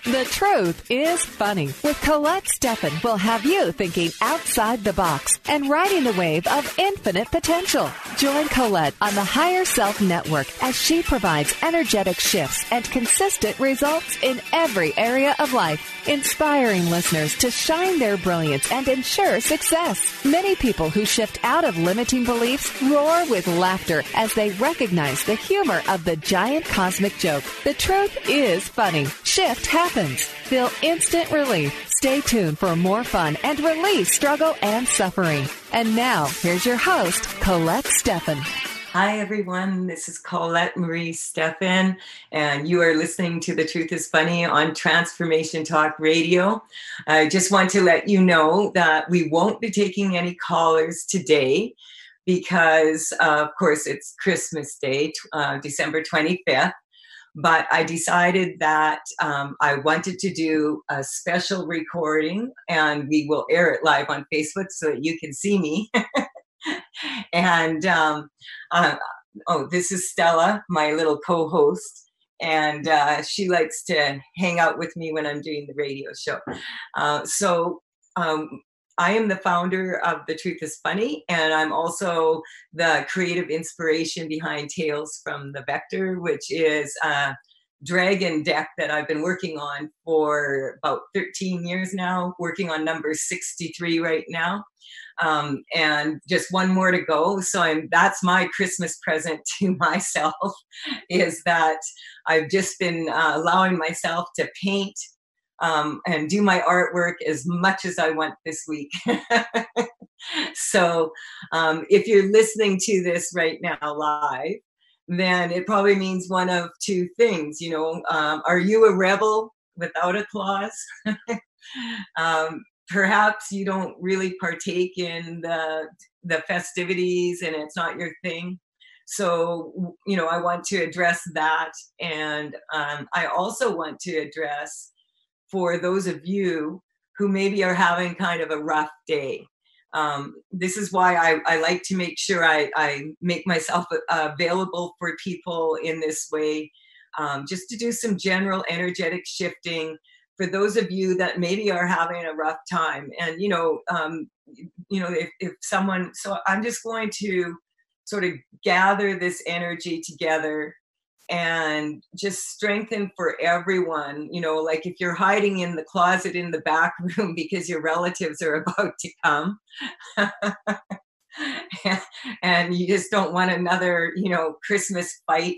The Truth is Funny with Colette Steffen will have you thinking outside the box and riding the wave of infinite potential. Join Colette on the Higher Self Network as she provides energetic shifts and consistent results in every area of life, inspiring listeners to shine their brilliance and ensure success. Many people who shift out of limiting beliefs roar with laughter as they recognize the humor of the giant cosmic joke. The truth is funny. Shift happens. Feel instant relief. Stay tuned for more fun and release struggle and suffering. And now, here's your host, Colette Steffen. Hi, everyone. This is Colette Marie Steffen, and you are listening to The Truth is Funny on Transformation Talk Radio. I just want to let you know that we won't be taking any callers today because, of course, it's Christmas Day, December 25th. But I decided that I wanted to do a special recording, and we will air it live on Facebook so that you can see me. And this is Stella, my little co-host, and she likes to hang out with me when I'm doing the radio show. I am the founder of The Truth is Funny, and I'm also the creative inspiration behind Tales from the Vector, which is a dragon deck that I've been working on for about 13 years now, working on number 63 right now. And just one more to go. So that's my Christmas present to myself, is that I've just been allowing myself to paint and do my artwork as much as I want this week. So if you're listening to this right now live, then it probably means one of two things. Are you a rebel without a clause? Perhaps you don't really partake in the festivities and it's not your thing. So, I want to address that. And I also want to address for those of you who maybe are having kind of a rough day. This is why I like to make sure I make myself available for people in this way, just to do some general energetic shifting for those of you that maybe are having a rough time. And, if someone, so I'm just going to sort of gather this energy together and just strengthen for everyone. Like if you're hiding in the closet in the back room because your relatives are about to come and you just don't want another, Christmas fight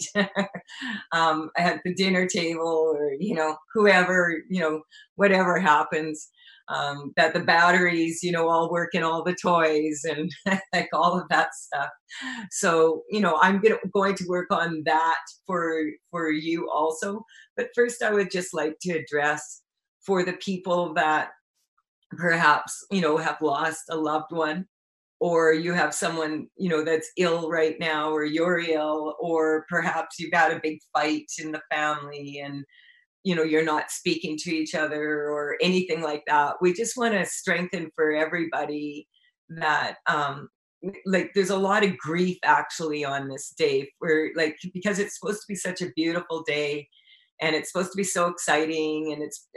at the dinner table, or, whoever, whatever happens, that the batteries, all work in all the toys and like all of that stuff. So, I'm going to work on that for you also. But first, I would just like to address for the people that perhaps, have lost a loved one, or you have someone, that's ill right now, or you're ill, or perhaps you've got a big fight in the family and, you're not speaking to each other or anything like that. We just want to strengthen for everybody that, there's a lot of grief actually on this day, where because it's supposed to be such a beautiful day and it's supposed to be so exciting,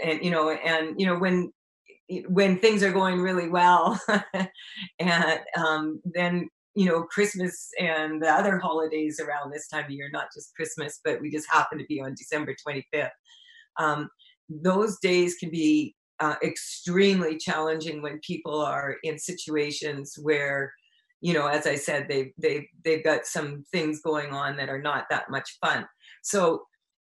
and when things are going really well and then Christmas and the other holidays around this time of year, not just Christmas, but we just happen to be on December 25th. Those days can be extremely challenging when people are in situations where, as I said, they've got some things going on that are not that much fun. So,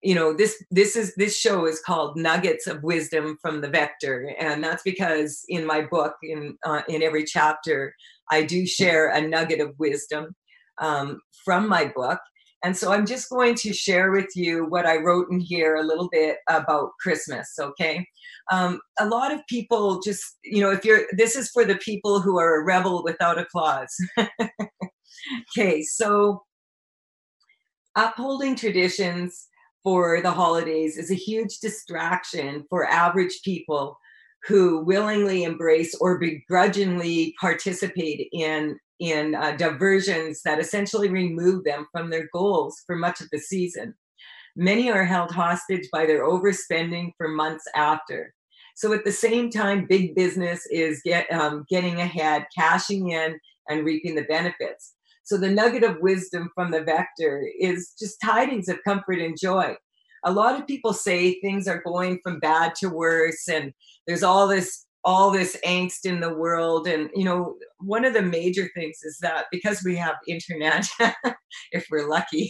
this show is called Nuggets of Wisdom from the Vector, and that's because in my book, in every chapter, I do share a nugget of wisdom from my book. And so I'm just going to share with you what I wrote in here a little bit about Christmas, okay? A lot of people just, this is for the people who are a rebel without a clause. Okay, so upholding traditions for the holidays is a huge distraction for average people who willingly embrace or begrudgingly participate in diversions that essentially remove them from their goals for much of the season. many are held hostage by their overspending for months after. So at the same time, big business is getting ahead, cashing in, and reaping the benefits. So the nugget of wisdom from the vector is just tidings of comfort and joy. A lot of people say things are going from bad to worse, and there's all this angst in the world. And one of the major things is that because we have internet, if we're lucky,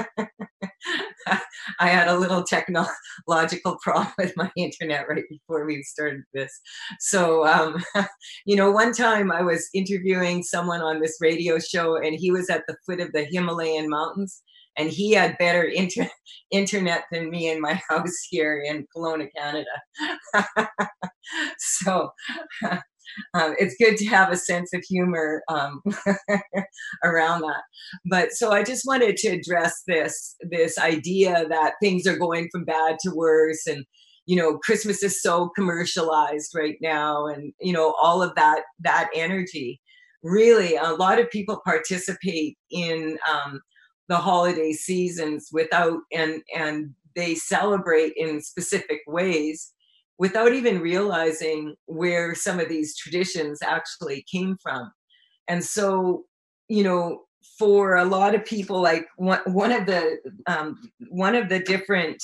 I had a little technological problem with my internet right before we started this. So, one time I was interviewing someone on this radio show, and he was at the foot of the Himalayan mountains, and he had better internet than me in my house here in Kelowna, Canada. So it's good to have a sense of humor around that. But so I just wanted to address this idea that things are going from bad to worse, and Christmas is so commercialized right now, and all of that energy. Really, a lot of people participate in the holiday seasons and they celebrate in specific ways without even realizing where some of these traditions actually came from. And so, for a lot of people, like one of the different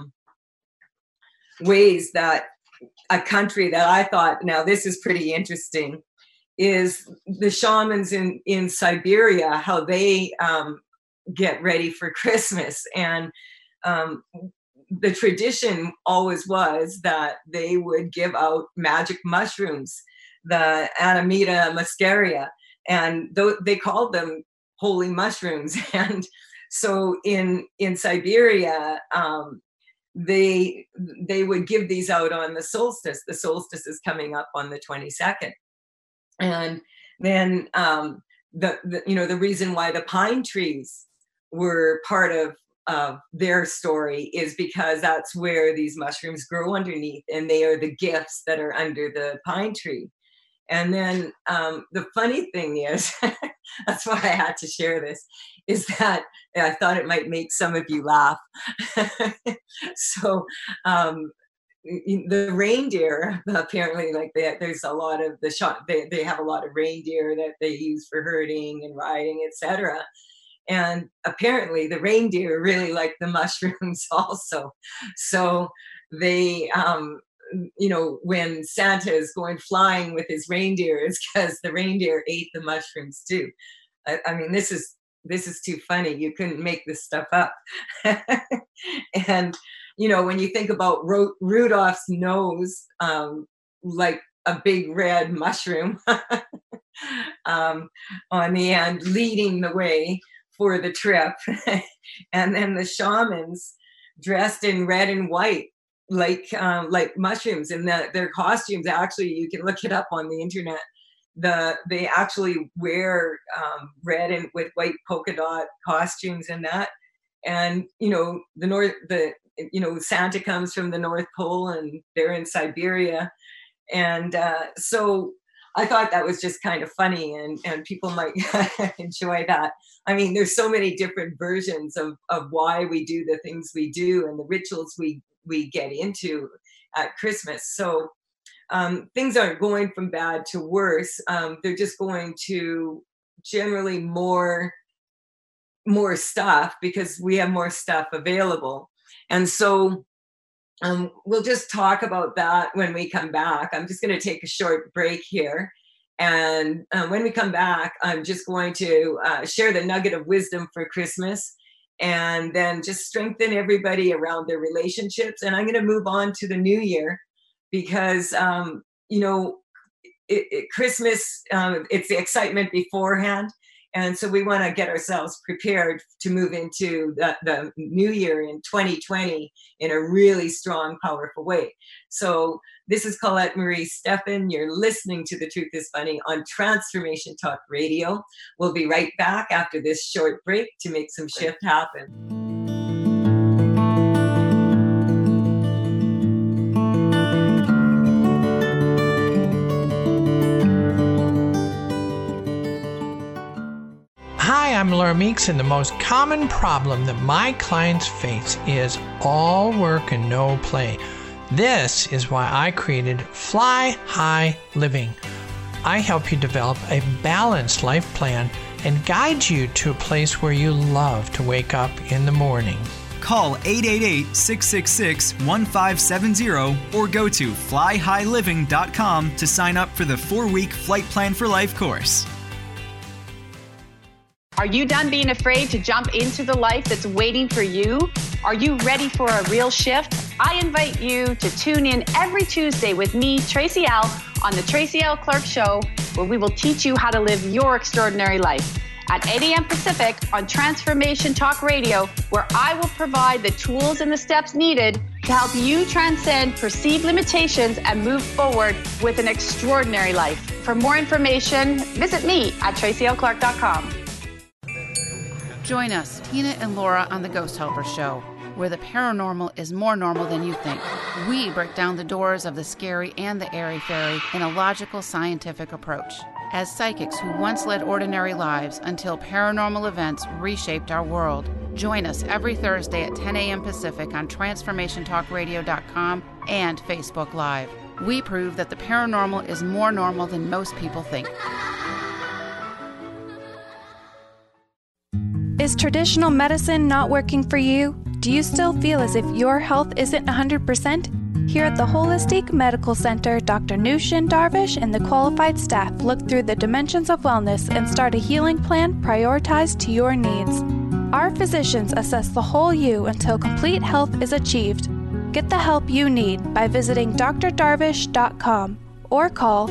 ways that a country that I thought, now this is pretty interesting, is the shamans in Siberia, how they get ready for Christmas. And the tradition always was that they would give out magic mushrooms, the Amanita muscaria, and they called them holy mushrooms. And so in Siberia, they would give these out on the solstice. The solstice is coming up on the 22nd. And then the reason why the pine trees were part of their story is because that's where these mushrooms grow underneath, and they are the gifts that are under the pine tree. And then the funny thing is, that's why I had to share this, is that I thought it might make some of you laugh. So the reindeer, apparently, like there's a lot of they have a lot of reindeer that they use for herding and riding, etc. And apparently the reindeer really like the mushrooms also. So they, when Santa is going flying with his reindeer, it's because the reindeer ate the mushrooms too. I mean, this is too funny. You couldn't make this stuff up. And, when you think about Rudolph's nose, like a big red mushroom on the end, leading the way for the trip. And then the shamans dressed in red and white, like mushrooms, and their costumes, actually, you can look it up on the internet. They actually wear red and with white polka dot costumes and that. And Santa comes from the North Pole, and they're in Siberia. And so I thought that was just kind of funny, and people might enjoy that. I mean, there's so many different versions of why we do the things we do and the rituals we get into at Christmas. So things aren't going from bad to worse. They're just going to generally more stuff, because we have more stuff available. And so we'll just talk about that when we come back. I'm just going to take a short break here. And when we come back, I'm just going to share the nugget of wisdom for Christmas, and then just strengthen everybody around their relationships. And I'm going to move on to the new year, because, Christmas, it's the excitement beforehand. And so we want to get ourselves prepared to move into the new year in 2020 in a really strong, powerful way. So this is Colette Marie Steffen. You're listening to The Truth is Funny on Transformation Talk Radio. We'll be right back after this short break to make some shift happen. Hi, I'm Laura Meeks, and the most common problem that my clients face is all work and no play. This is why I created Fly High Living. I help you develop a balanced life plan and guide you to a place where you love to wake up in the morning. Call 888-666-1570 or go to flyhighliving.com to sign up for the 4-week Flight Plan for Life course. Are you done being afraid to jump into the life that's waiting for you? Are you ready for a real shift? I invite you to tune in every Tuesday with me, Tracy L., on the Tracy L. Clark Show, where we will teach you how to live your extraordinary life. At 8 a.m. Pacific on Transformation Talk Radio, where I will provide the tools and the steps needed to help you transcend perceived limitations and move forward with an extraordinary life. For more information, visit me at tracylclark.com. Join us, Tina and Laura, on the Ghost Helper Show, where the paranormal is more normal than you think. We break down the doors of the scary and the airy-fairy in a logical, scientific approach. As psychics who once led ordinary lives until paranormal events reshaped our world, join us every Thursday at 10 a.m. Pacific on TransformationTalkRadio.com and Facebook Live. We prove that the paranormal is more normal than most people think. Is traditional medicine not working for you? Do you still feel as if your health isn't 100%? Here at the Holistic Medical Center, Dr. Nushin Darvish and the qualified staff look through the dimensions of wellness and start a healing plan prioritized to your needs. Our physicians assess the whole you until complete health is achieved. Get the help you need by visiting drdarvish.com or call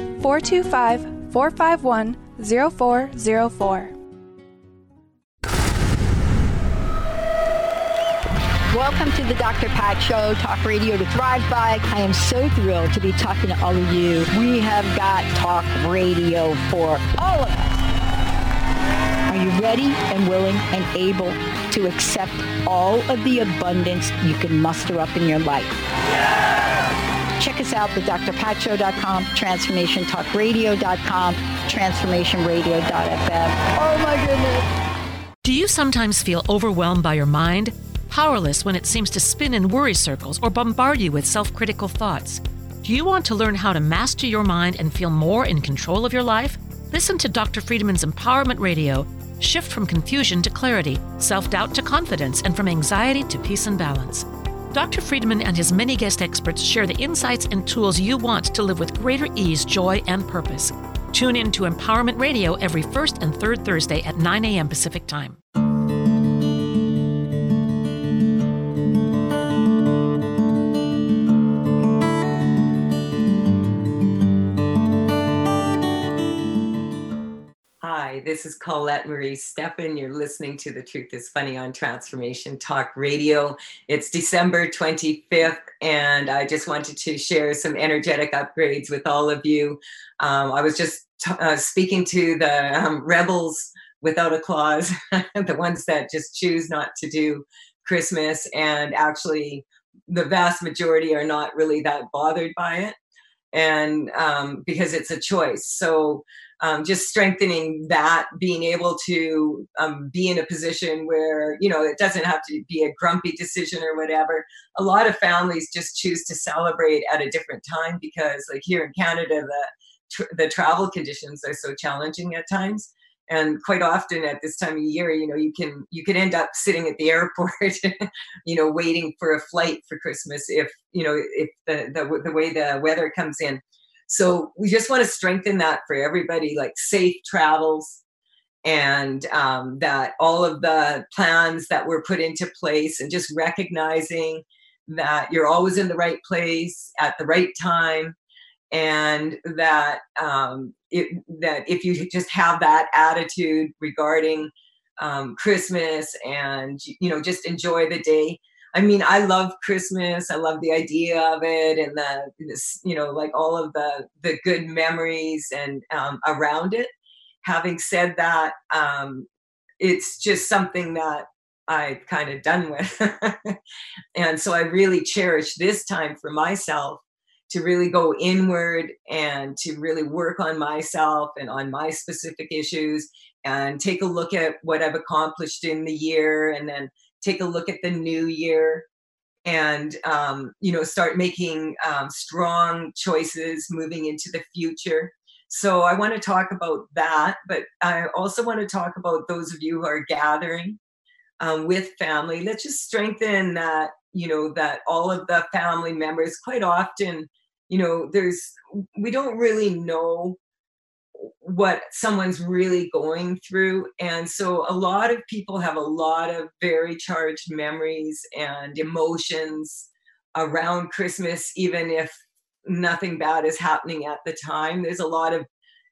425-451-0404. Welcome to the Dr. Pat Show, Talk Radio to Thrive By. I am so thrilled to be talking to all of you. We have got talk radio for all of us. Are you ready and willing and able to accept all of the abundance you can muster up in your life? Yeah! Check us out at drpatshow.com, transformationtalkradio.com, transformationradio.fm. Oh my goodness. Do you sometimes feel overwhelmed by your mind? Powerless when it seems to spin in worry circles or bombard you with self-critical thoughts? Do you want to learn how to master your mind and feel more in control of your life? Listen to Dr. Friedman's Empowerment Radio. Shift from confusion to clarity, self-doubt to confidence, and from anxiety to peace and balance. Dr. Friedman and his many guest experts share the insights and tools you want to live with greater ease, joy, and purpose. Tune in to Empowerment Radio every first and third Thursday at 9 a.m. Pacific Time. Hi, this is Colette Marie Steppen. You're listening to The Truth is Funny on Transformation Talk Radio. It's December 25th, and I just wanted to share some energetic upgrades with all of you. I was just speaking to the rebels without a clause, the ones that just choose not to do Christmas, and actually the vast majority are not really that bothered by it, and because it's a choice. So just strengthening that, being able to be in a position where, you know, it doesn't have to be a grumpy decision or whatever. A lot of families just choose to celebrate at a different time because, like here in Canada, the travel conditions are so challenging at times. And quite often at this time of year, you know, you can end up sitting at the airport, you know, waiting for a flight for Christmas if the way the weather comes in. So we just want to strengthen that for everybody, like safe travels, and that all of the plans that were put into place, and just recognizing that you're always in the right place at the right time, and that that if you just have that attitude regarding Christmas, and you know, just enjoy the day. I mean, I love Christmas. I love the idea of it, and this, you know, like all of the good memories and around it. Having said that, it's just something that I've kind of done with, and so I really cherish this time for myself to really go inward and to really work on myself and on my specific issues, and take a look at what I've accomplished in the year, and then take a look at the new year, and start making strong choices moving into the future. So I want to talk about that, but I also want to talk about those of you who are gathering with family. Let's just strengthen that, that all of the family members, quite often, we don't really know what someone's really going through. And so a lot of people have a lot of very charged memories and emotions around Christmas, even if nothing bad is happening at the time. There's a lot of,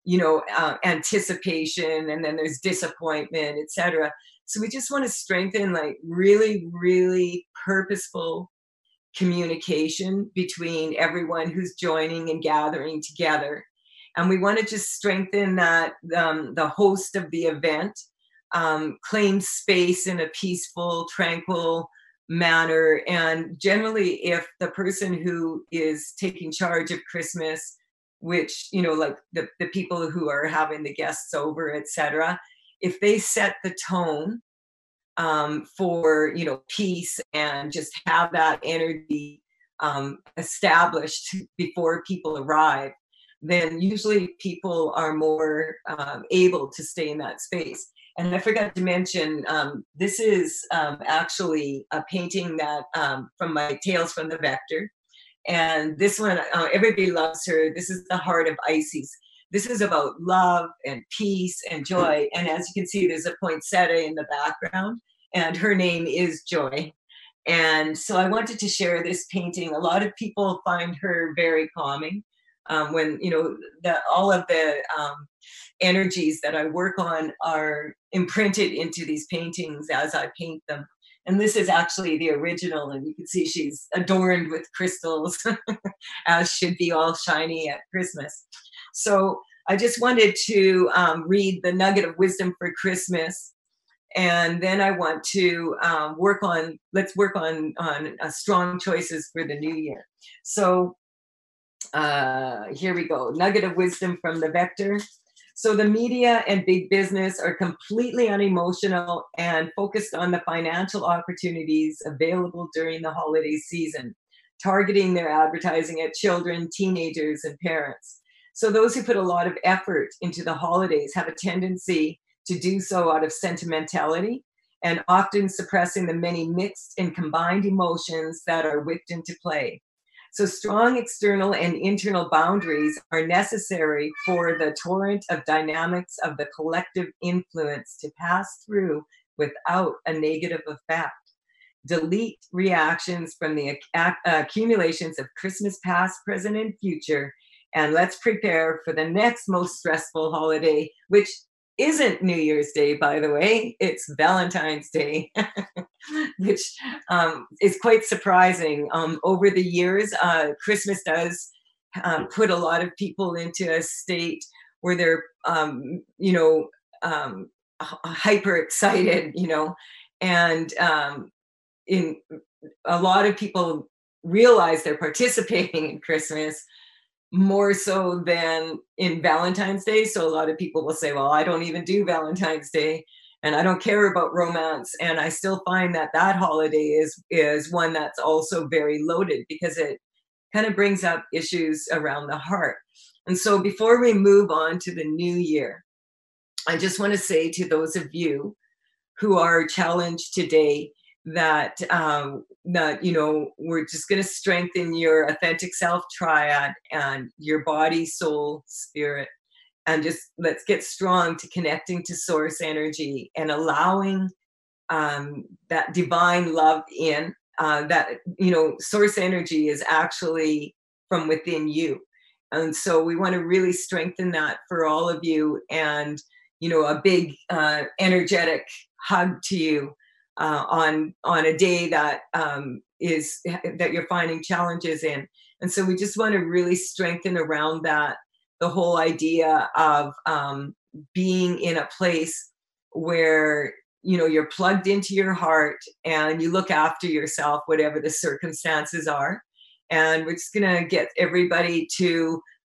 anticipation, and then there's disappointment, etc. So we just want to strengthen like really, really purposeful communication between everyone who's joining and gathering together. And we want to just strengthen that the host of the event claims space in a peaceful, tranquil manner. And generally, if the person who is taking charge of Christmas, which, like the people who are having the guests over, etc., if they set the tone for, peace, and just have that energy established before people arrive, then usually people are more able to stay in that space. And I forgot to mention, this is actually a painting that from my Tales from the Vector. And this one, everybody loves her. This is the Heart of Isis. This is about love and peace and joy. And as you can see, there's a poinsettia in the background, and her name is Joy. And so I wanted to share this painting. A lot of people find her very calming. When all of the energies that I work on are imprinted into these paintings as I paint them. And this is actually the original, and you can see she's adorned with crystals, as should be all shiny at Christmas. So I just wanted to read the nugget of wisdom for Christmas, and then I want to let's work on strong choices for the new year. So here we go. Nugget of wisdom from the Vector. So the media and big business are completely unemotional and focused on the financial opportunities available during the holiday season, targeting their advertising at children, teenagers, and parents. So those who put a lot of effort into the holidays have a tendency to do so out of sentimentality, and often suppressing the many mixed and combined emotions that are whipped into play. So strong external and internal boundaries are necessary for the torrent of dynamics of the collective influence to pass through without a negative effect. Delete reactions from the accumulations of Christmas past, present, and future, and let's prepare for the next most stressful holiday, which isn't New Year's Day, by the way. It's Valentine's Day, which is quite surprising. Over the years, Christmas does put a lot of people into a state where they're, hyper excited, and in a lot of people realize they're participating in Christmas more so than in Valentine's Day. So a lot of people will say, well, I don't even do Valentine's Day, and I don't care about romance. And I still find that holiday is one that's also very loaded, because it kind of brings up issues around the heart. And so before we move on to the new year, I just want to say to those of you who are challenged today that we're just going to strengthen your authentic self triad and your body, soul, spirit, and just let's get strong to connecting to source energy and allowing that divine love in. That source energy is actually from within you, and so we want to really strengthen that for all of you. And a big energetic hug to you on a day that that you're finding challenges in. And so we just want to really strengthen around that, the whole idea of being in a place where you're plugged into your heart and you look after yourself, whatever the circumstances are. And we're just going to get everybody to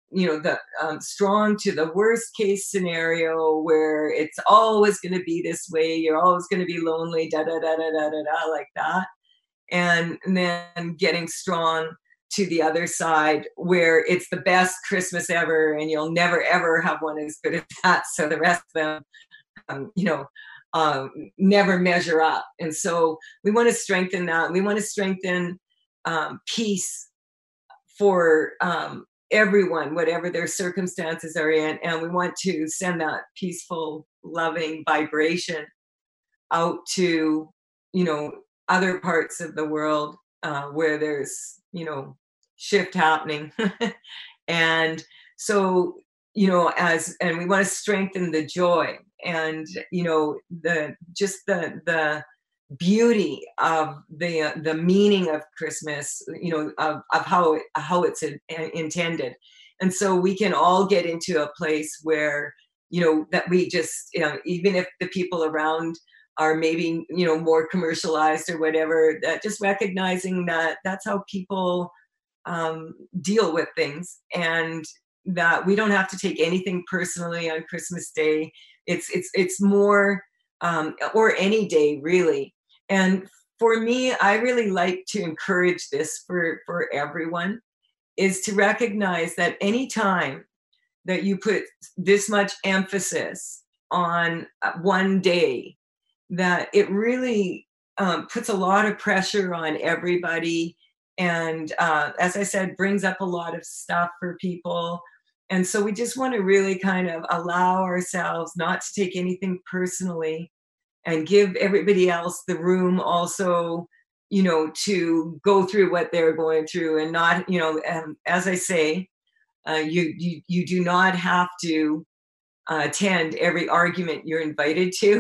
strong to the worst case scenario where it's always going to be this way. You're always going to be lonely, like that. And then getting strong to the other side where it's the best Christmas ever and you'll never, ever have one as good as that. So the rest of them, never measure up. And so we want to strengthen that. We want to strengthen peace for everyone, whatever their circumstances are in. And we want to send that peaceful, loving vibration out to, other parts of the world where there's, shift happening. And so, and we want to strengthen the joy and, the beauty of the meaning of Christmas, of how it's intended. And so we can all get into a place where, that we just, even if the people around are maybe, more commercialized or whatever, that just recognizing that that's how people deal with things, and that we don't have to take anything personally on Christmas Day. It's more, or any day really. And for me, I really like to encourage this for everyone, is to recognize that any time that you put this much emphasis on one day, that it really puts a lot of pressure on everybody. And as I said, brings up a lot of stuff for people. And so we just want to really kind of allow ourselves not to take anything personally and give everybody else the room also, to go through what they're going through, and not, as I say, you do not have to attend every argument you're invited to.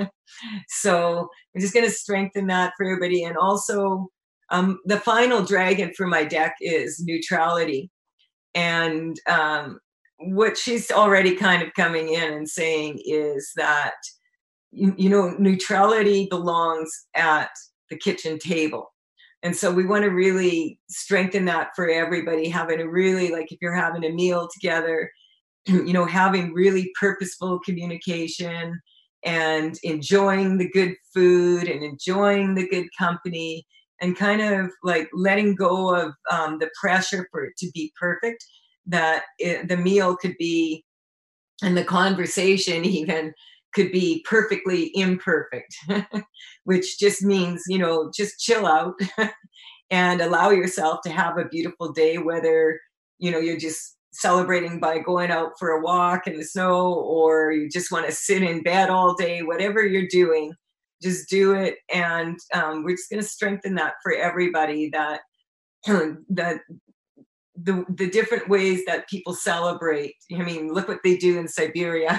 So I'm just going to strengthen that for everybody. And also the final dragon for my deck is neutrality. And what she's already kind of coming in and saying is that, neutrality belongs at the kitchen table. And so we want to really strengthen that for everybody, having a really, like if you're having a meal together, having really purposeful communication and enjoying the good food and enjoying the good company, and kind of like letting go of the pressure for it to be perfect, that the meal could be, and the conversation even could be perfectly imperfect, which just means, just chill out and allow yourself to have a beautiful day, whether, you're just celebrating by going out for a walk in the snow, or you just want to sit in bed all day, whatever you're doing, just do it. And we're just going to strengthen that for everybody, that the different ways that people celebrate. I mean, look what they do in Siberia.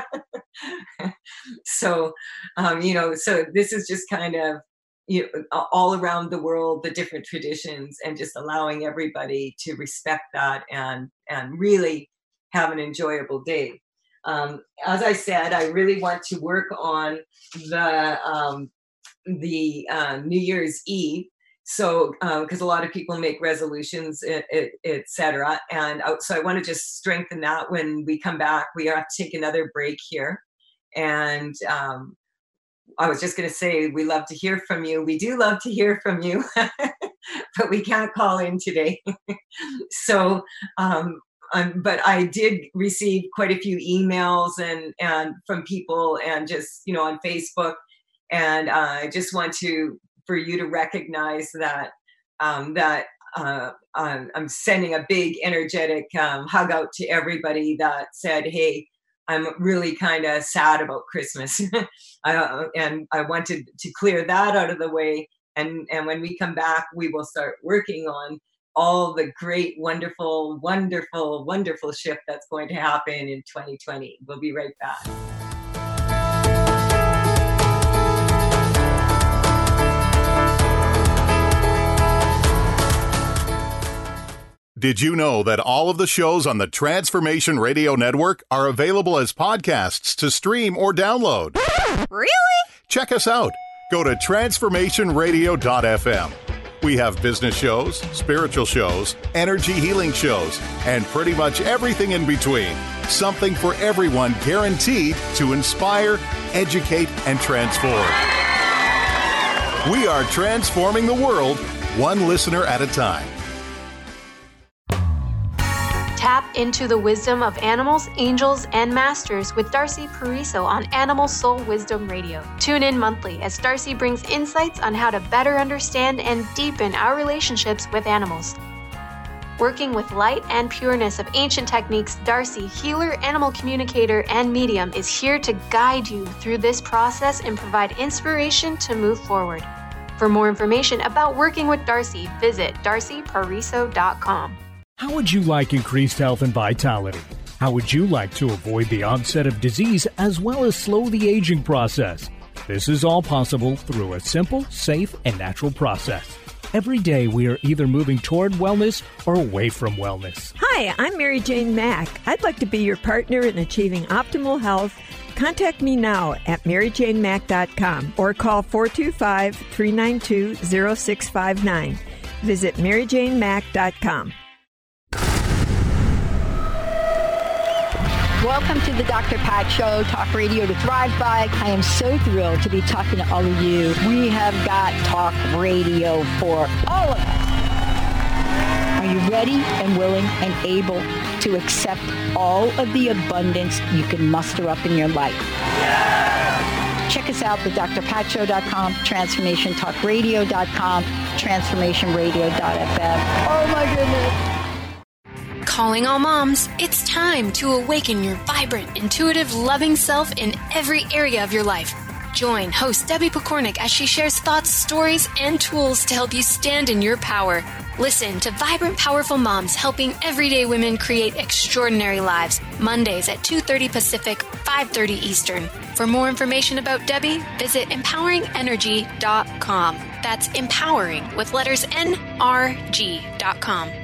So, so this is just kind of, all around the world, the different traditions, and just allowing everybody to respect that and really have an enjoyable day. As I said, I really want to work on the New Year's Eve. So, because a lot of people make resolutions, et cetera. And so I want to just strengthen that. When we come back, we have to take another break here. And I was just going to say, we love to hear from you. We do love to hear from you, but we can't call in today. So, but I did receive quite a few emails and from people, and just, on Facebook. And I just want for you to recognize that, I'm sending a big energetic hug out to everybody that said, hey, I'm really kind of sad about Christmas. And I wanted to clear that out of the way. And when we come back, we will start working on all the great, wonderful, wonderful, wonderful shift that's going to happen in 2020. We'll be right back. Did you know that all of the shows on the Transformation Radio Network are available as podcasts to stream or download? Really? Check us out. Go to transformationradio.fm. We have business shows, spiritual shows, energy healing shows, and pretty much everything in between. Something for everyone, guaranteed to inspire, educate, and transform. We are transforming the world, one listener at a time. Tap into the wisdom of animals, angels, and masters with Darcy Pariso on Animal Soul Wisdom Radio. Tune in monthly as Darcy brings insights on how to better understand and deepen our relationships with animals. Working with light and pureness of ancient techniques, Darcy, healer, animal communicator, and medium, is here to guide you through this process and provide inspiration to move forward. For more information about working with Darcy, visit darcypariso.com. How would you like increased health and vitality? How would you like to avoid the onset of disease as well as slow the aging process? This is all possible through a simple, safe, and natural process. Every day we are either moving toward wellness or away from wellness. Hi, I'm Mary Jane Mack. I'd like to be your partner in achieving optimal health. Contact me now at maryjanemack.com or call 425-392-0659. Visit maryjanemack.com. Welcome to the Dr. Pat Show, talk radio to thrive by. I am so thrilled to be talking to all of you. We have got talk radio for all of us. Are you ready and willing and able to accept all of the abundance you can muster up in your life? Yeah! Check us out at drpatshow.com, transformationtalkradio.com, transformationradio.fm. Oh my goodness. Calling all moms, it's time to awaken your vibrant, intuitive, loving self in every area of your life. Join host Debbie Pokornik as she shares thoughts, stories, and tools to help you stand in your power. Listen to Vibrant, Powerful Moms helping everyday women create extraordinary lives. Mondays at 2:30 Pacific, 5:30 Eastern. For more information about Debbie, visit empoweringenergy.com. That's empowering with letters NRG.com.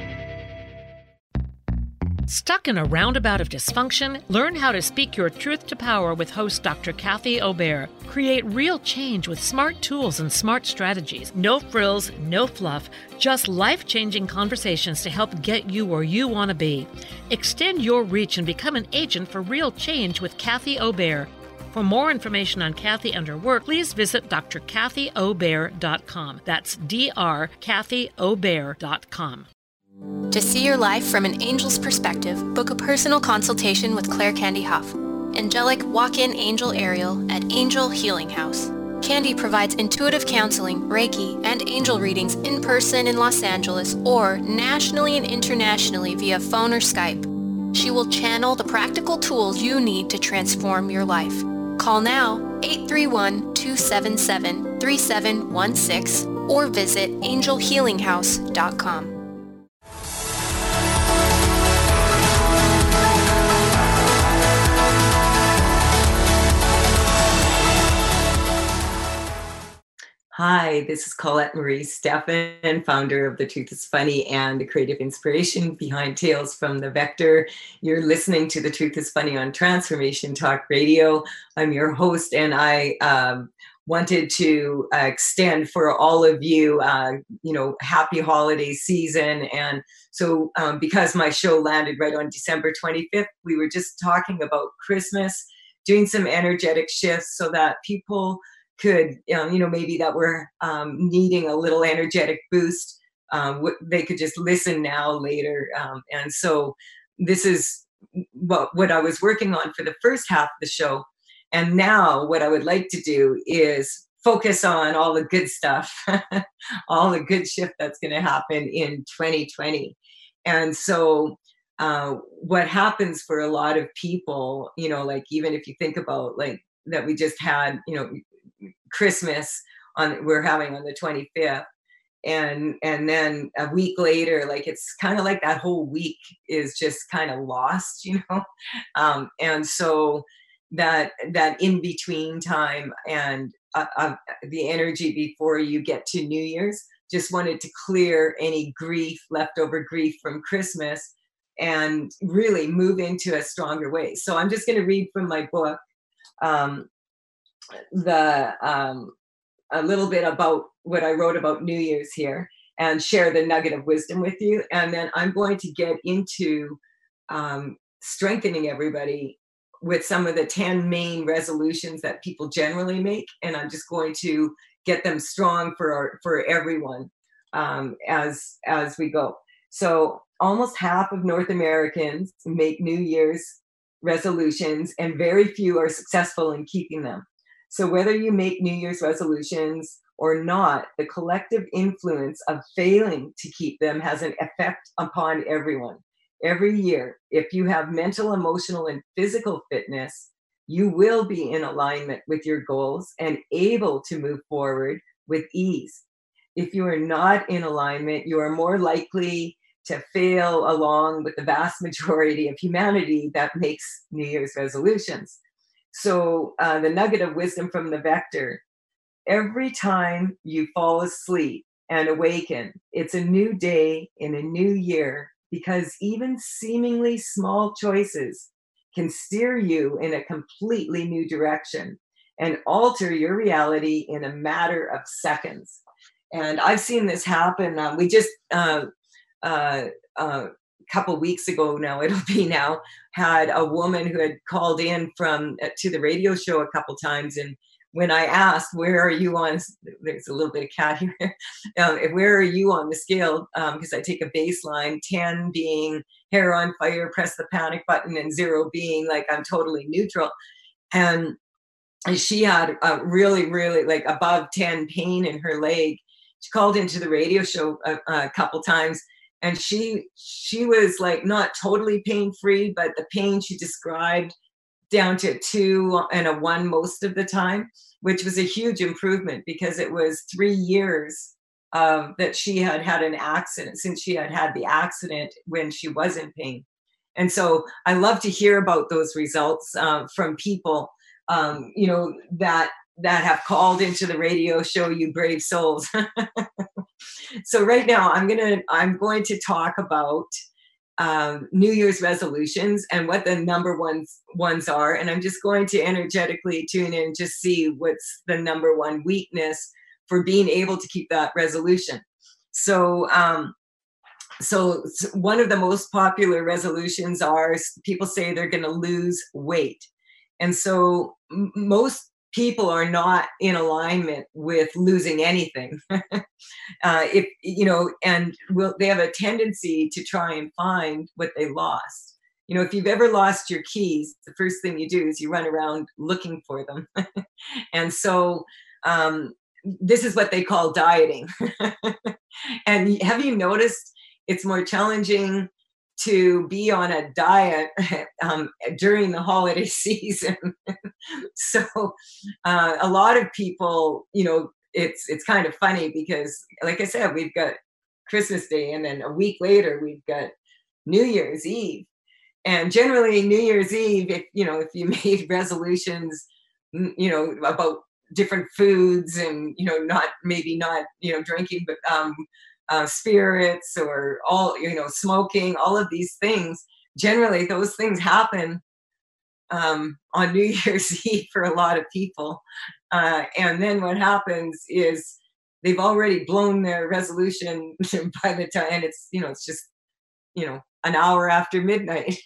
Stuck in a roundabout of dysfunction? Learn how to speak your truth to power with host Dr. Kathy Obear. Create real change with smart tools and smart strategies. No frills, no fluff, just life-changing conversations to help get you where you want to be. Extend your reach and become an agent for real change with Kathy Obear. For more information on Kathy and her work, please visit drkathyobear.com. That's drkathyobear.com. To see your life from an angel's perspective, book a personal consultation with Claire Candy Huff, angelic walk-in angel Ariel at Angel Healing House. Candy provides intuitive counseling, Reiki, and angel readings in person in Los Angeles or nationally and internationally via phone or Skype. She will channel the practical tools you need to transform your life. Call now 831-277-3716 or visit angelhealinghouse.com. Hi, this is Colette Marie Steffen, founder of The Truth is Funny and the creative inspiration behind Tales from the Vector. You're listening to The Truth is Funny on Transformation Talk Radio. I'm your host, and I wanted to extend for all of you, happy holiday season. And so because my show landed right on December 25th, we were just talking about Christmas, doing some energetic shifts so that people could, maybe that we're needing a little energetic boost. They could just listen now, later. And so this is what I was working on for the first half of the show. And now what I would like to do is focus on all the good stuff, all the good shift that's going to happen in 2020. And so what happens for a lot of people, even if you think about that we just had, Christmas we're having on the 25th, and then a week later, it's kind of like that whole week is just kind of lost, and so that in between time and the energy before you get to New Year's, just wanted to clear any leftover grief from Christmas and really move into a stronger way. So I'm just going to read from my book a little bit about what I wrote about New Year's here. and share the nugget of wisdom with you. And then I'm going to get into strengthening everybody with some of the 10 main resolutions that people generally make. And I'm just going to get them strong for everyone as we go. So almost half of North Americans make New Year's resolutions, and very few are successful in keeping them. So whether you make New Year's resolutions or not, the collective influence of failing to keep them has an effect upon everyone. Every year, if you have mental, emotional, and physical fitness, you will be in alignment with your goals and able to move forward with ease. If you are not in alignment, you are more likely to fail along with the vast majority of humanity that makes New Year's resolutions. So the nugget of wisdom from the Vector: every time you fall asleep and awaken, it's a new day in a new year, because even seemingly small choices can steer you in a completely new direction and alter your reality in a matter of seconds. And I've seen this happen. We just couple weeks ago now, it'll be now, had a woman who had called in to the radio show a couple times. And when I asked, where are you on, there's a little bit of cat here, where are you on the scale? Because I take a baseline, 10 being hair on fire, press the panic button, and 0 being like I'm totally neutral. And she had a really, really like above 10 pain in her leg. She called into the radio show a couple times. And she was like not totally pain-free, but the pain she described down to 2 and a 1 most of the time, which was a huge improvement, because it was 3 years that she had had an accident, since she had the accident when she was in pain. And so I love to hear about those results from people, that have called into the radio show, you brave souls. So right now I'm going to talk about New Year's resolutions and what the number ones are. And I'm just going to energetically tune in, just see what's the number one weakness for being able to keep that resolution. So one of the most popular resolutions are, people say they're going to lose weight. And so most people are not in alignment with losing anything. They have a tendency to try and find what they lost. If you've ever lost your keys, the first thing you do is you run around looking for them. And so this is what they call dieting. And have you noticed it's more challenging to be on a diet during the holiday season? So a lot of people, it's kind of funny, because like I said, we've got Christmas Day, and then a week later we've got New Year's Eve. And generally New Year's Eve, if you made resolutions, about different foods and, not drinking, but spirits or all, smoking, all of these things, generally those things happen on New Year's Eve for a lot of people. And then what happens is they've already blown their resolution by the time, and it's, it's just, an hour after midnight.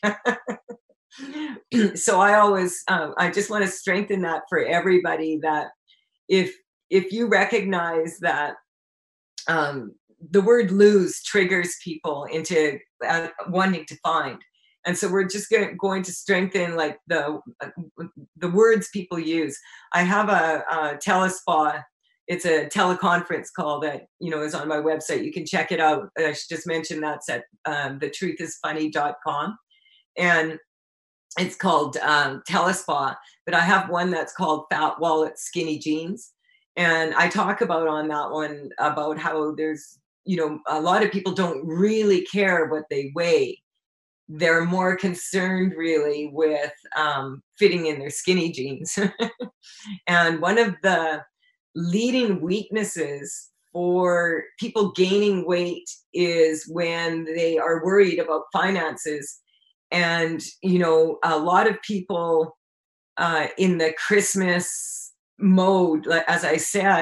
So I always, I just want to strengthen that for everybody, that if you recognize that the word lose triggers people into wanting to find. And so we're just going to strengthen like the words people use. I have a telespa. It's a teleconference call that, is on my website. You can check it out. I should just mention that's at thetruthisfunny.com. And it's called telespa. But I have one that's called Fat Wallet Skinny Jeans. And I talk about on that one about how there's, a lot of people don't really care what they weigh. They're more concerned really with fitting in their skinny jeans. And one of the leading weaknesses for people gaining weight is when they are worried about finances. And, a lot of people in the Christmas mode, as I said,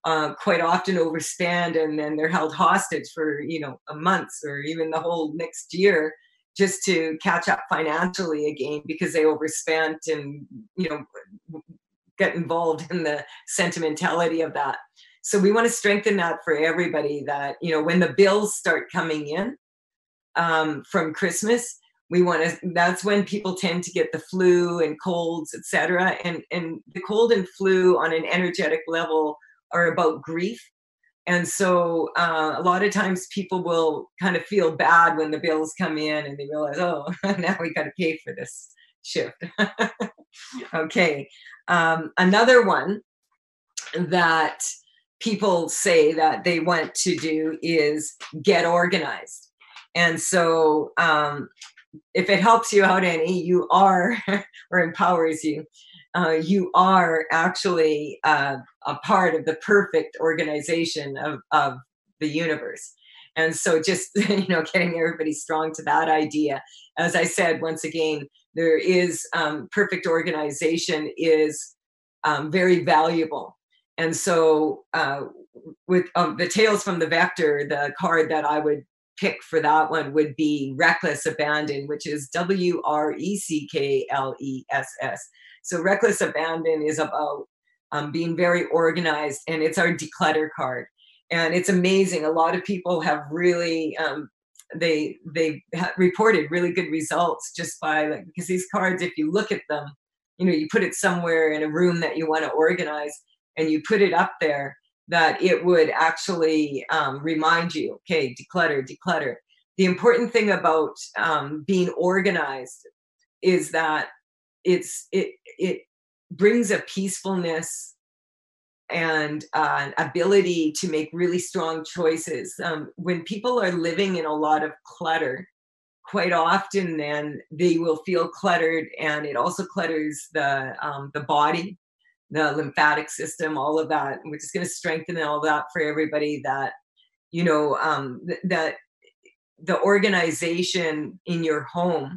quite often overspend, and then they're held hostage for, a month or even the whole next year just to catch up financially again because they overspent and, get involved in the sentimentality of that. So we want to strengthen that for everybody, that, when the bills start coming in from Christmas, that's when people tend to get the flu and colds, etc. And the cold and flu on an energetic level are about grief. And so a lot of times people will kind of feel bad when the bills come in and they realize, oh, now we got to pay for this shift. Okay. Another one that people say that they want to do is get organized. And so if it helps you out any, you are, or empowers you, you are actually a part of the perfect organization of the universe. And so just, getting everybody strong to that idea. As I said, once again, there is perfect organization is very valuable. And so with the Tales from the Vector, the card that I would pick for that one would be Reckless Abandon, which is WRECKLESS. So Reckless Abandon is about being very organized, and it's our declutter card. And it's amazing. A lot of people have really, they reported really good results just by, because these cards, if you look at them, you put it somewhere in a room that you want to organize and you put it up there, that it would actually remind you, okay, declutter. The important thing about being organized is that it brings a peacefulness and an ability to make really strong choices. When people are living in a lot of clutter, quite often then they will feel cluttered, and it also clutters the body, the lymphatic system, all of that. We're just going to strengthen all that for everybody, that, that the organization in your home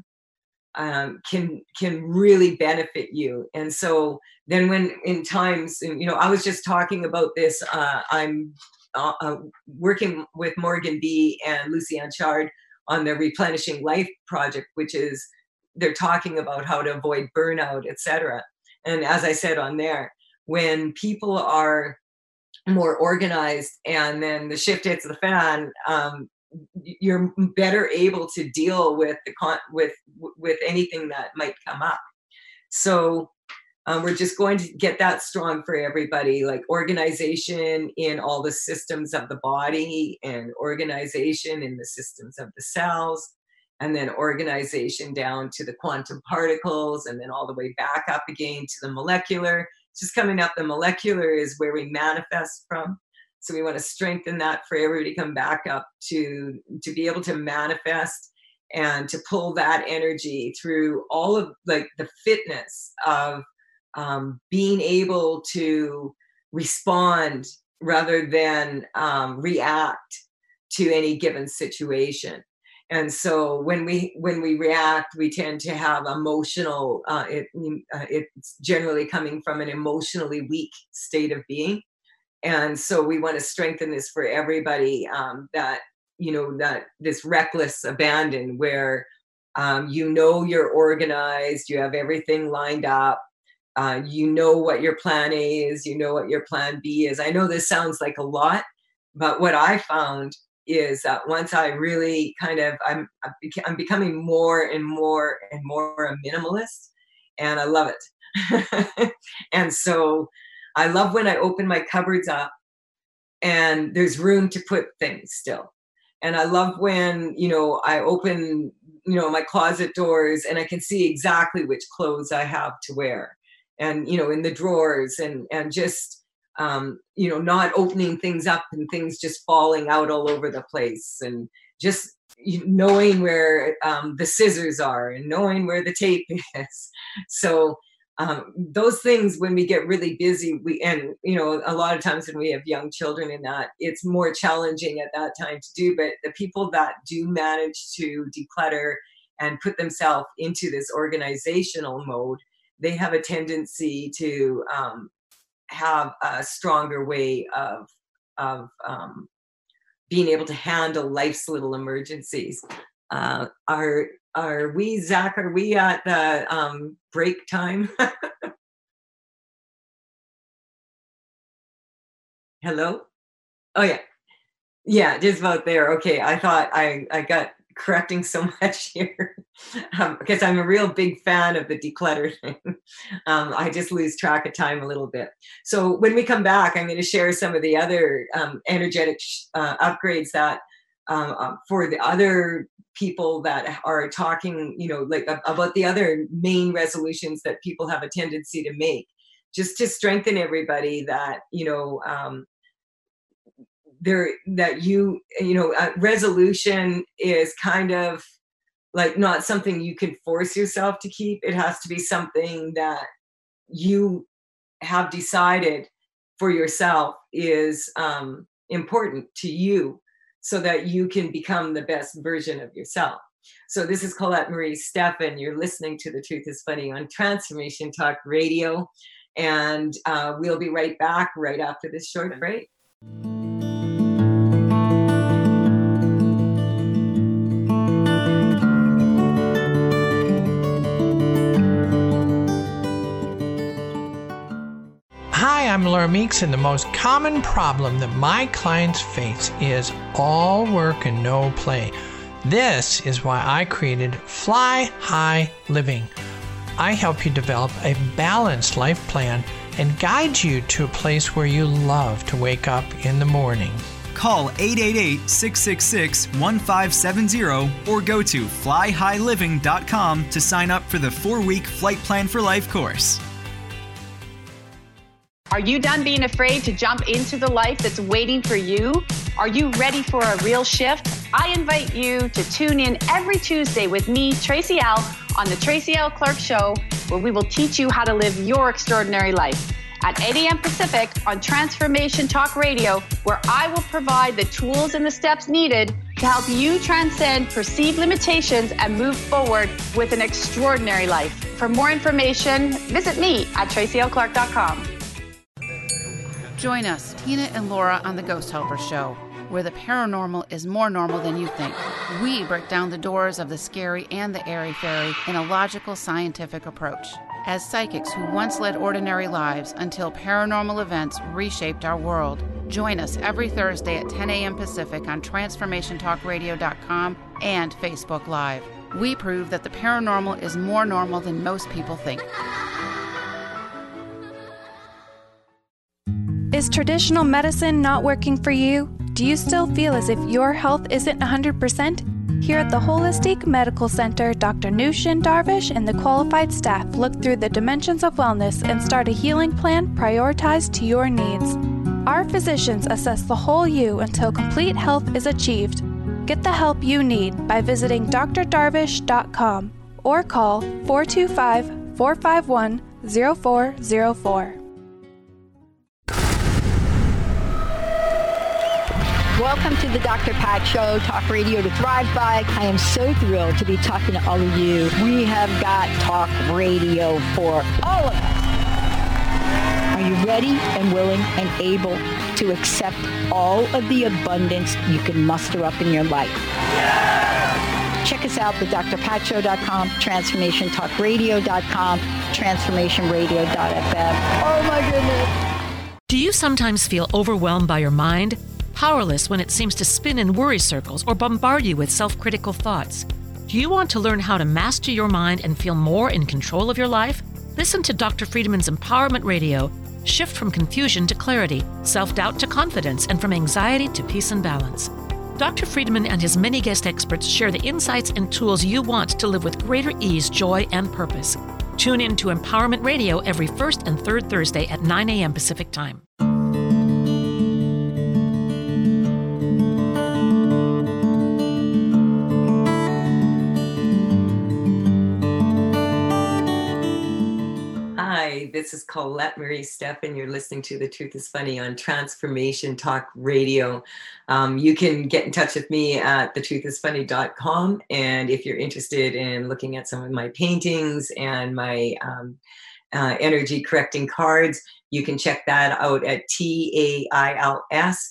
can really benefit you. And so then when in times, and, I was just talking about this, I'm working with Morgan B and Lucy Anchard on the Replenishing Life project, which is, they're talking about how to avoid burnout, etc. And as I said on there, when people are more organized and then the shift hits the fan, you're better able to deal with with anything that might come up. So we're just going to get that strong for everybody, like organization in all the systems of the body, and organization in the systems of the cells, and then organization down to the quantum particles, and then all the way back up again to the molecular. Just coming up, the molecular is where we manifest from. So we want to strengthen that for everybody to come back up to be able to manifest and to pull that energy through all of the fitness of being able to respond rather than react to any given situation. And so when we react, we tend to have emotional, it's generally coming from an emotionally weak state of being. And so we want to strengthen this for everybody, that this reckless abandon, where you're organized, you have everything lined up, you know what your plan A is, you know what your plan B is. I know this sounds like a lot, but what I found is that once I really I'm becoming more and more and more a minimalist, and I love it. And so I love when I open my cupboards up and there's room to put things still. And I love when, I open, my closet doors and I can see exactly which clothes I have to wear, and, in the drawers, and just, not opening things up and things just falling out all over the place, and just knowing where the scissors are and knowing where the tape is. So those things, when we get really busy, a lot of times when we have young children in that, it's more challenging at that time to do. But the people that do manage to declutter and put themselves into this organizational mode, they have a tendency to have a stronger way of being able to handle life's little emergencies. Are we, Zach, are we at the break time? Hello? Oh, yeah. Yeah, just about there. Okay, I thought I got correcting so much here because I'm a real big fan of the declutter thing. I just lose track of time a little bit. So when we come back, I'm going to share some of the other energetic upgrades that for the other people that are talking, like about the other main resolutions that people have a tendency to make, just to strengthen everybody that, resolution is kind of like not something you can force yourself to keep. It has to be something that you have decided for yourself is important to you so that you can become the best version of yourself. So this is Colette Marie Steffen. You're listening to The Truth is Funny on Transformation Talk Radio. And we'll be right back right after this short break. Hi, I'm Laura Meeks, and the most common problem that my clients face is all work and no play. This is why I created Fly High Living. I help you develop a balanced life plan and guide you to a place where you love to wake up in the morning. Call 888-666-1570 or go to flyhighliving.com to sign up for the 4-week Flight Plan for Life course. Are you done being afraid to jump into the life that's waiting for you? Are you ready for a real shift? I invite you to tune in every Tuesday with me, Tracy L., on the Tracy L. Clark Show, where we will teach you how to live your extraordinary life. At 8 a.m. Pacific on Transformation Talk Radio, where I will provide the tools and the steps needed to help you transcend perceived limitations and move forward with an extraordinary life. For more information, visit me at tracylclark.com. Join us, Tina and Laura, on the Ghost Helper Show, where the paranormal is more normal than you think. We break down the doors of the scary and the airy-fairy in a logical, scientific approach. As psychics who once led ordinary lives until paranormal events reshaped our world, join us every Thursday at 10 a.m. Pacific on TransformationTalkRadio.com and Facebook Live. We prove that the paranormal is more normal than most people think. Is traditional medicine not working for you? Do you still feel as if your health isn't 100%? Here at the Holistic Medical Center, Dr. Nushin Darvish and the qualified staff look through the dimensions of wellness and start a healing plan prioritized to your needs. Our physicians assess the whole you until complete health is achieved. Get the help you need by visiting drdarvish.com or call 425-451-0404. Welcome to the Dr. Pat Show, talk radio to thrive by. I am so thrilled to be talking to all of you. We have got talk radio for all of us. Are you ready and willing and able to accept all of the abundance you can muster up in your life? Yeah! Check us out at drpatshow.com, transformationtalkradio.com, transformationradio.fm. Oh my goodness. Do you sometimes feel overwhelmed by your mind? Powerless when it seems to spin in worry circles or bombard you with self-critical thoughts? Do you want to learn how to master your mind and feel more in control of your life? Listen to Dr. Friedman's Empowerment Radio. Shift from confusion to clarity, self-doubt to confidence, and from anxiety to peace and balance. Dr. Friedman and his many guest experts share the insights and tools you want to live with greater ease, joy, and purpose. Tune in to Empowerment Radio every first and third Thursday at 9 a.m. Pacific Time. This is Colette Marie Steffen. You're listening to The Truth is Funny on Transformation Talk Radio. You can get in touch with me at thetruthisfunny.com. And if you're interested in looking at some of my paintings and my energy correcting cards. You can check that out at TAILS,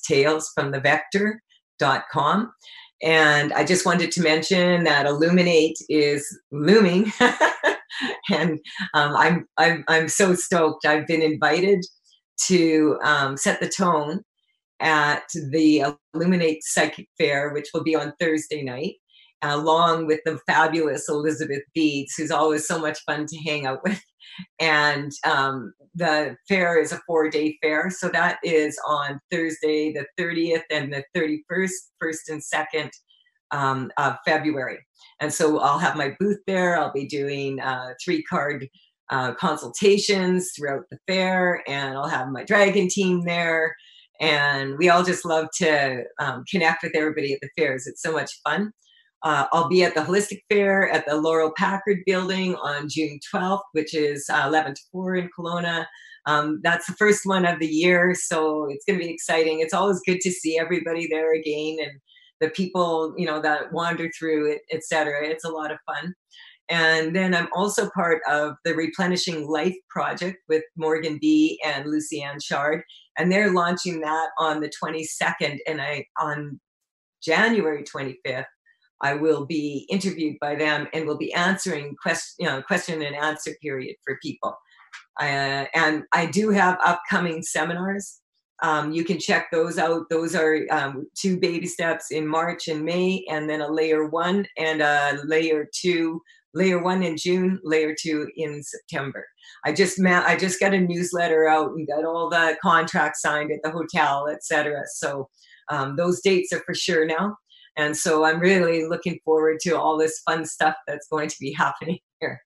tailsfromthevector.com. And I just wanted to mention that Illuminate is looming, and I'm so stoked. I've been invited to set the tone at the Illuminate Psychic Fair, which will be on Thursday night, along with the fabulous Elizabeth Beads, who's always so much fun to hang out with. And the fair is a 4-day fair. So that is on Thursday, the 30th and the 31st, 1st and 2nd of February. And so I'll have my booth there. I'll be doing 3-card consultations throughout the fair, and I'll have my dragon team there. And we all just love to connect with everybody at the fairs. It's so much fun. I'll be at the Holistic Fair at the Laurel Packard Building on June 12th, which is 11 to 4 in Kelowna. That's the first one of the year, so it's going to be exciting. It's always good to see everybody there again, and the people, you know, that wander through it, etc. It's a lot of fun. And then I'm also part of the Replenishing Life Project with Morgan B. and Lucy-Ann Shard, and they're launching that on the 22nd, and on January 25th, I will be interviewed by them and will be answering question and answer period for people. And I do have upcoming seminars. You can check those out. Those are 2 baby steps in March and May, and then a layer 1 and a layer 2. Layer 1 in June, layer 2 in September. I just got a newsletter out and got all the contracts signed at the hotel, etc. So those dates are for sure now. And so I'm really looking forward to all this fun stuff that's going to be happening here.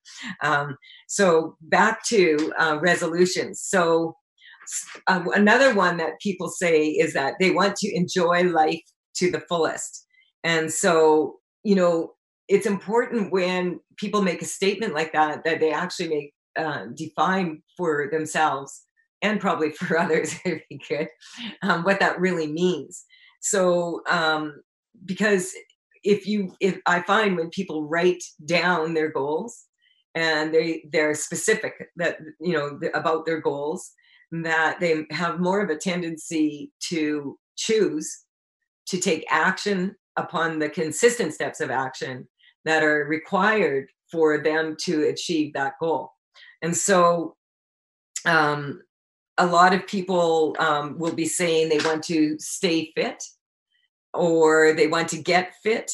So back to resolutions. So another one that people say is that they want to enjoy life to the fullest. And so, you know, it's important when people make a statement like that, that they actually make define for themselves and probably for others, if you could, what that really means. So, because if I find when people write down their goals and they're specific that, you know, about their goals, that they have more of a tendency to choose to take action upon the consistent steps of action that are required for them to achieve that goal. And so a lot of people will be saying they want to stay fit, or they want to get fit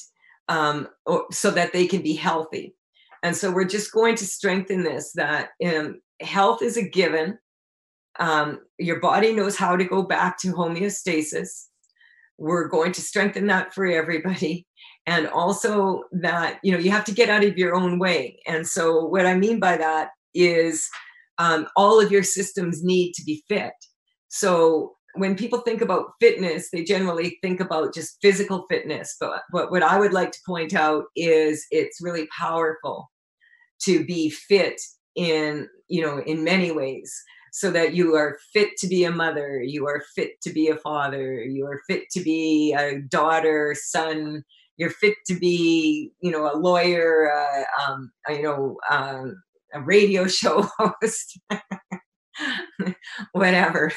so that they can be healthy. And so we're just going to strengthen this, that health is a given. Your body knows how to go back to homeostasis. We're going to strengthen that for everybody. And also that, you know, you have to get out of your own way. And so what I mean by that is all of your systems need to be fit. So when people think about fitness, they generally think about just physical fitness. But what I would like to point out is it's really powerful to be fit in, you know, in many ways, so that you are fit to be a mother, you are fit to be a father, you are fit to be a daughter, son, you're fit to be, you know, a lawyer, a radio show host, whatever.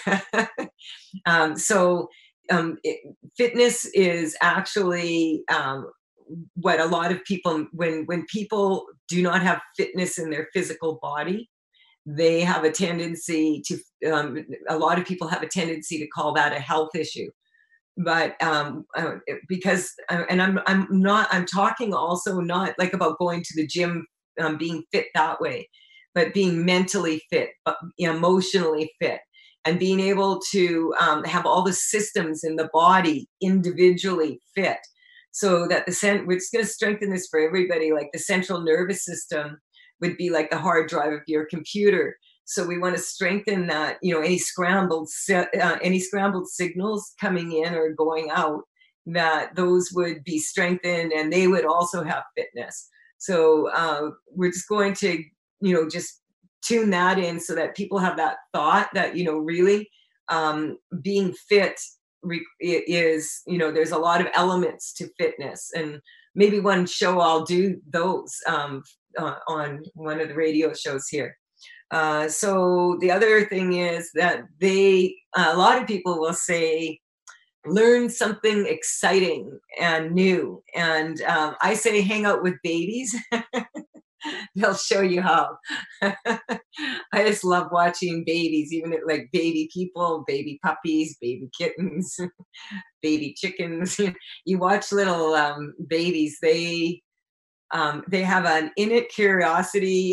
Fitness is actually what a lot of people, when people do not have fitness in their physical body, they have a tendency to, a lot of people have a tendency to call that a health issue. But because, and I'm talking also not like about going to the gym, being fit that way, but being mentally fit, but emotionally fit, and being able to have all the systems in the body individually fit, so that we're just going to strengthen this for everybody. Like the central nervous system would be like the hard drive of your computer. So we want to strengthen that, you know, any scrambled signals coming in or going out, that those would be strengthened and they would also have fitness. So we're just going to, you know, just tune that in so that people have that thought that, you know, really being fit is, you know, there's a lot of elements to fitness. And maybe one show I'll do those on one of the radio shows here. So the other thing is that a lot of people will say, learn something exciting and new. And I say, hang out with babies. They'll show you how. I just love watching babies, even like baby people, baby puppies, baby kittens, baby chickens. You watch little babies. They have an innate curiosity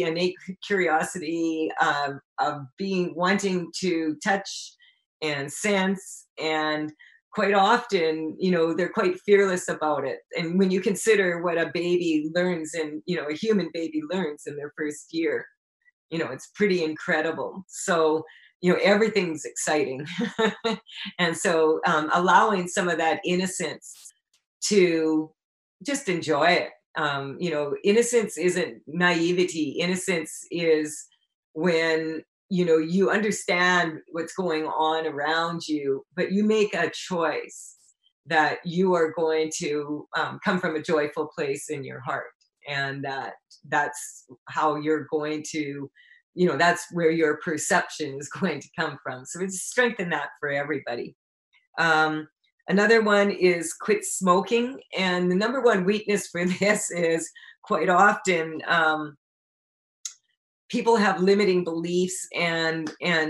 of wanting to touch and sense, and quite often, they're quite fearless about it. And when you consider what a baby learns a human baby learns in their first year, it's pretty incredible. So, everything's exciting. And so allowing some of that innocence to just enjoy it. Innocence isn't naivety. Innocence is when you understand what's going on around you, but you make a choice that you are going to come from a joyful place in your heart. And that's how you're going to, that's where your perception is going to come from. So it's strengthen that for everybody. Another one is quit smoking. And the number one weakness for this is quite often, people have limiting beliefs and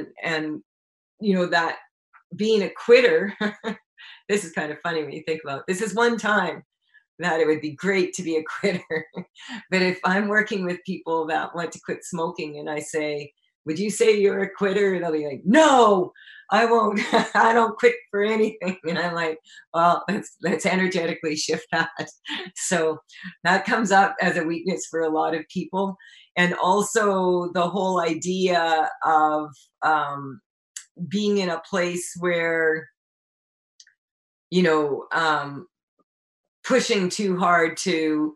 that being a quitter, this is kind of funny when you think about it. This is one time that it would be great to be a quitter. But if I'm working with people that want to quit smoking and I say, would you say you're a quitter? They'll be like, no, I won't. I don't quit for anything. And I'm like, well, let's energetically shift that. So that comes up as a weakness for a lot of people. And also the whole idea of being in a place where, pushing too hard to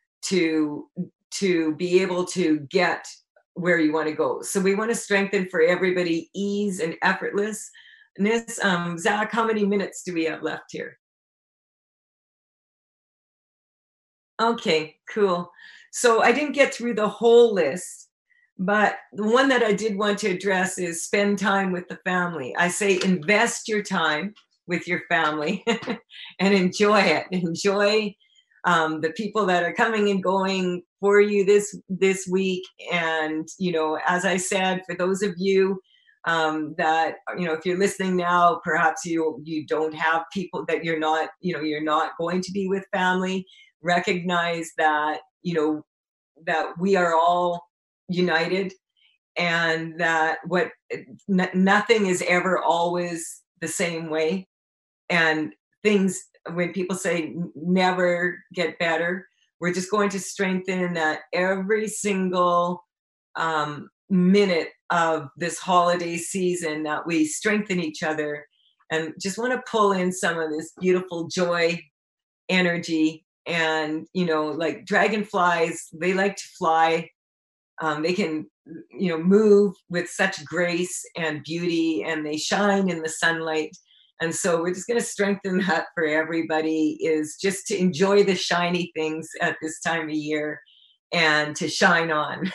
be able to get where you want to go. So we want to strengthen for everybody ease and effortlessness. Zach, how many minutes do we have left here? Okay, cool. So I didn't get through the whole list, but the one that I did want to address is spend time with the family. I say invest your time with your family and enjoy it. Enjoy the people that are coming and going for you this week. And, as I said, for those of you that, if you're listening now, perhaps you don't have people that you're not going to be with family, recognize that, that we are all united, and that nothing is ever always the same way. And things, when people say never get better, we're just going to strengthen that every single minute of this holiday season, that we strengthen each other, and just want to pull in some of this beautiful joy energy. And, like dragonflies, they like to fly. They can, move with such grace and beauty, and they shine in the sunlight. And so we're just going to strengthen that for everybody, is just to enjoy the shiny things at this time of year and to shine on.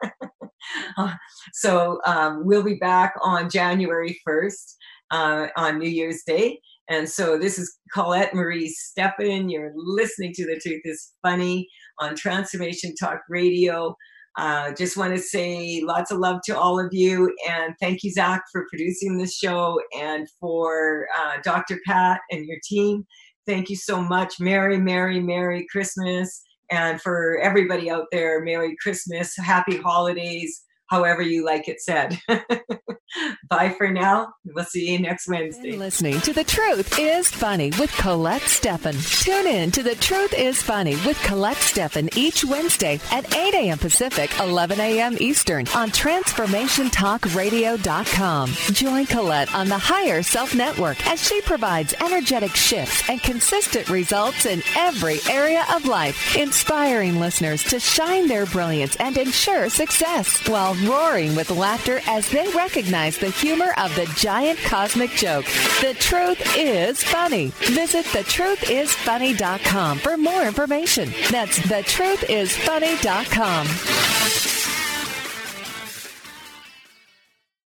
So we'll be back on January 1st on New Year's Day. And so this is Colette Marie Steffen. You're listening to The Truth is Funny on Transformation Talk Radio. Just want to say lots of love to all of you. And thank you, Zach, for producing this show, and for Dr. Pat and your team. Thank you so much. Merry, Merry, Merry Christmas. And for everybody out there, Merry Christmas, Happy Holidays, however you like it said. Bye for now. We'll see you next Wednesday. You're listening to The Truth is Funny with Colette Steffen. Tune in to The Truth is Funny with Colette Steffen each Wednesday at 8 a.m. Pacific, 11 a.m. Eastern on TransformationTalkRadio.com. Join Colette on the Higher Self Network as she provides energetic shifts and consistent results in every area of life, inspiring listeners to shine their brilliance and ensure success, while roaring with laughter as they recognize the humor of the giant cosmic joke. The Truth is Funny. Visit thetruthisfunny.com for more information. That's thetruthisfunny.com.